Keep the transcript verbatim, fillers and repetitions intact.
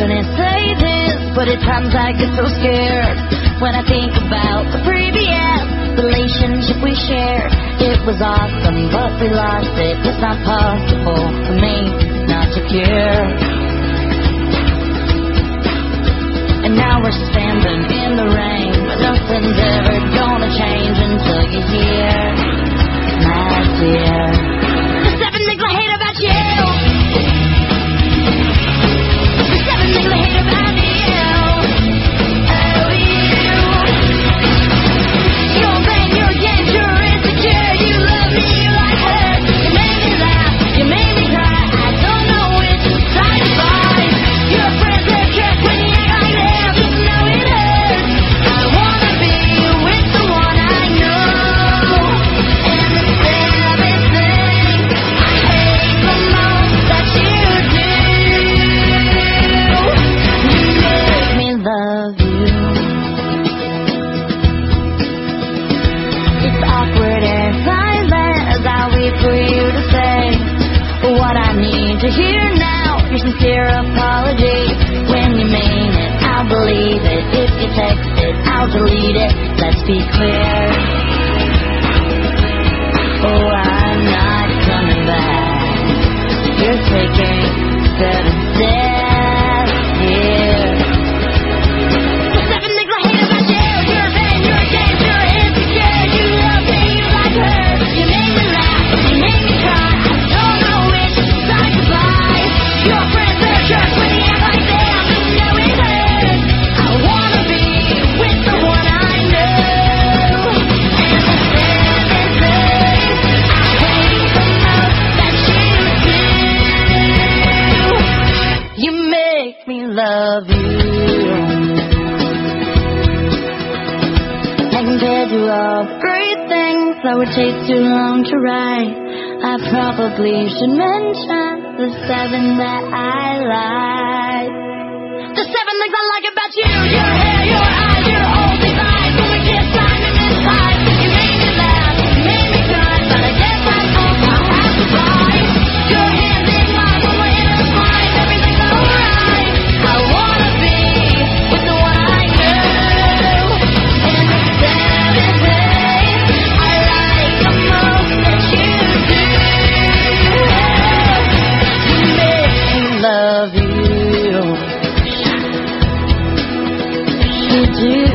couldn't say this, but at times I get so scared when I think about the previous relationship we shared. It was awesome, but we lost it. It's not possible for me not to care. And now we're standing in the rain, but nothing's ever gonna change until you're here, my dear. The seven things I hate about you. The seven things I hate about you. Oh, you. You're vain, you're against, you're insecure. You love me, you like her. You made me laugh, you made me cry. I don't know which side to find. Your friends are jerks when you act like that. Just know it hurts. I wanna be with the one I know. And the seven things I hate the most that you do. You make me love you. It's awkward and silent as I wait for you to say what I need to hear now. Your sincere apology. When you mean it, I'll believe it. If you text it, I'll delete it. Let's be clear. Oh, I'm not coming back. You're taking seven steps here. The seven things I hate about you. You're vain, you're against, you're insecure. You love me, you like her. You make me laugh, you make me cry. I don't know which side to buy. Your friends are jerks when you act like that. Just know it hurts. I wanna be with the one I know. And the seven things I hate the most that you do. You make me love you. And compared to all the great things that would take too long to write, I probably should mention the seven that I like. The seven things I like about you. Your hair, your eyes, your old design. When we kiss, I'm inside. You made me laugh, you made me cry. But I guess that's all I'll have to buy. Your hands in mine when we're intertwined. Everything's alright. I wanna be with the one I know. And the seven things I like the most that you do. You make me love you. You do.